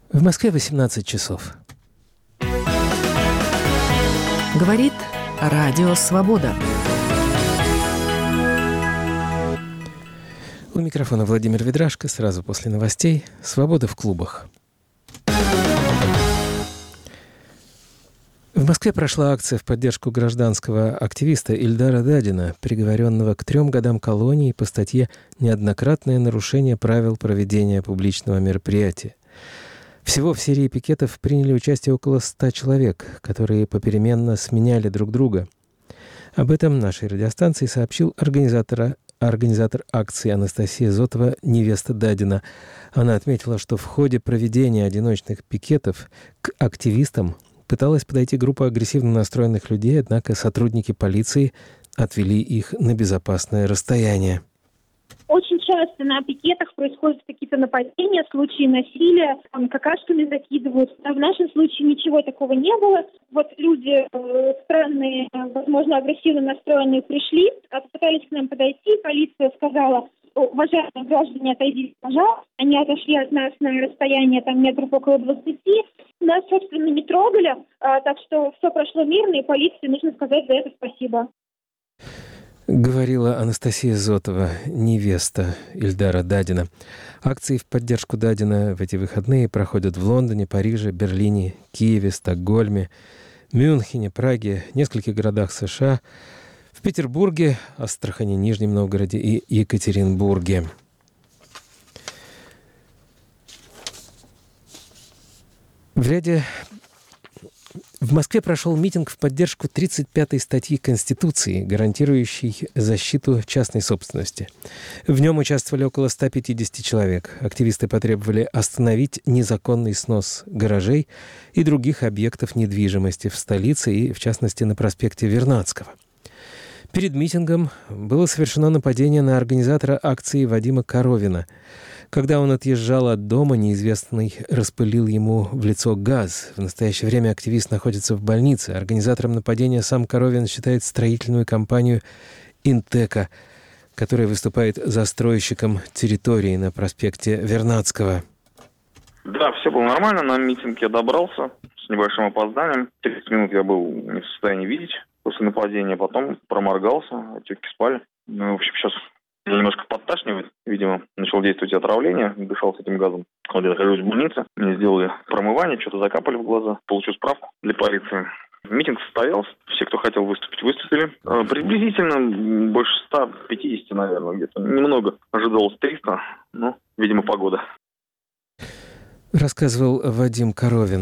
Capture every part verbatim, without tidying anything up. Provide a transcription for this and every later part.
В Москве восемнадцать часов. Говорит Радио Свобода. У микрофона Владимир Ведрашко. Сразу после новостей. Свобода в клубах. В Москве прошла акция в поддержку гражданского активиста Ильдара Дадина, приговоренного к трем годам колонии по статье «Неоднократное нарушение правил проведения публичного мероприятия». Всего в серии пикетов приняли участие около ста человек, которые попеременно сменяли друг друга. Об этом нашей радиостанции сообщил организатора, организатор акции Анастасия Зотова, невеста Дадина. Она отметила, что в ходе проведения одиночных пикетов к активистам пыталась подойти группа агрессивно настроенных людей, однако сотрудники полиции отвели их на безопасное расстояние. Очень часто на пикетах происходят какие-то нападения, случаи насилия, там, какашками закидывают. А в нашем случае ничего такого не было. Вот люди э, странные, возможно, агрессивно настроенные пришли, попытались к нам подойти. Полиция сказала: уважаемые граждане, отойдите, пожалуйста. Они отошли от нас на расстояние там метров около двадцати. Нас, собственно, не трогали, а, так что все прошло мирно, и полиции нужно сказать за это спасибо. Говорила Анастасия Зотова, невеста Ильдара Дадина. Акции в поддержку Дадина в эти выходные проходят в Лондоне, Париже, Берлине, Киеве, Стокгольме, Мюнхене, Праге, нескольких городах США, в Петербурге, Астрахани, Нижнем Новгороде и Екатеринбурге. В ряде... В Москве прошел митинг в поддержку тридцать пятой статьи Конституции, гарантирующей защиту частной собственности. В нем участвовали около ста пятидесяти человек. Активисты потребовали остановить незаконный снос гаражей и других объектов недвижимости в столице и, в частности, на проспекте Вернадского. Перед митингом было совершено нападение на организатора акции Вадима Коровина. Когда он отъезжал от дома, неизвестный распылил ему в лицо газ. В настоящее время активист находится в больнице. Организатором нападения сам Коровин считает строительную компанию «Интека», которая выступает застройщиком территории на проспекте Вернадского. Да, все было нормально. На митинг я добрался с небольшим опозданием. тридцать минут я был не в состоянии видеть после нападения. Потом проморгался, отеки спали. Ну, в общем, сейчас... Меня немножко подташнивает, видимо, начало действовать отравление, дышал с этим газом. Вот я нахожусь в больнице, мне сделали промывание, что-то закапали в глаза, получил справку для полиции. Митинг состоялся, все, кто хотел выступить, выступили. Приблизительно больше ста пятидесяти, наверное, где-то. Немного, ожидалось триста, но, видимо, погода. Рассказывал Вадим Коровин.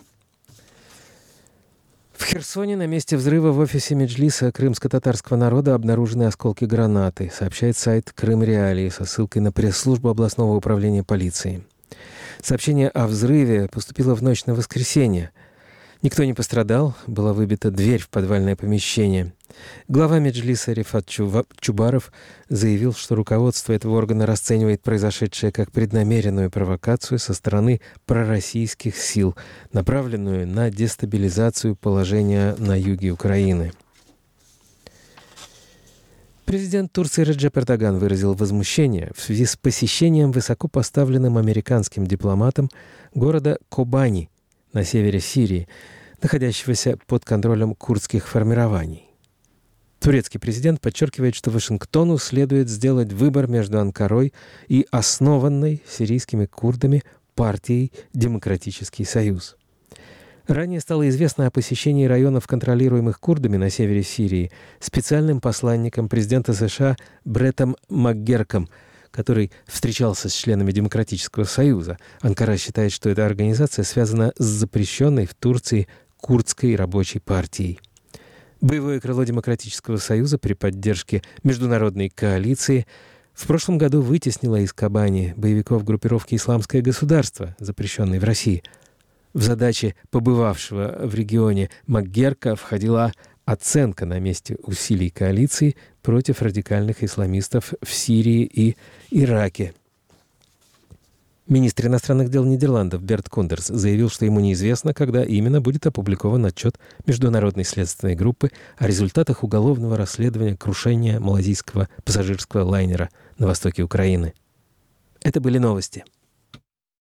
В Херсоне на месте взрыва в офисе Меджлиса крымско-татарского народа обнаружены осколки гранаты, сообщает сайт Крым Реалии со ссылкой на пресс-службу областного управления полиции. Сообщение о взрыве поступило в ночь на воскресенье. Никто не пострадал, была выбита дверь в подвальное помещение. Глава Меджлиса Рифат Чубаров заявил, что руководство этого органа расценивает произошедшее как преднамеренную провокацию со стороны пророссийских сил, направленную на дестабилизацию положения на юге Украины. Президент Турции Реджеп Эрдоган выразил возмущение в связи с посещением высокопоставленным американским дипломатом города Кобани на севере Сирии, находящегося под контролем курдских формирований. Турецкий президент подчеркивает, что Вашингтону следует сделать выбор между Анкарой и основанной сирийскими курдами партией «Демократический союз». Ранее стало известно о посещении районов, контролируемых курдами на севере Сирии, специальным посланником президента США Бреттом МакГерком, который встречался с членами Демократического союза. Анкара считает, что эта организация связана с запрещенной в Турции курдской рабочей партией. Боевое крыло Демократического союза при поддержке международной коалиции в прошлом году вытеснило из Кобани боевиков группировки «Исламское государство», запрещенной в России. В задачи побывавшего в регионе МакГерка входила оценка на месте усилий коалиции против радикальных исламистов в Сирии и Ираке. Министр иностранных дел Нидерландов Берт Кондерс заявил, что ему неизвестно, когда именно будет опубликован отчет Международной следственной группы о результатах уголовного расследования крушения малазийского пассажирского лайнера на востоке Украины. Это были новости.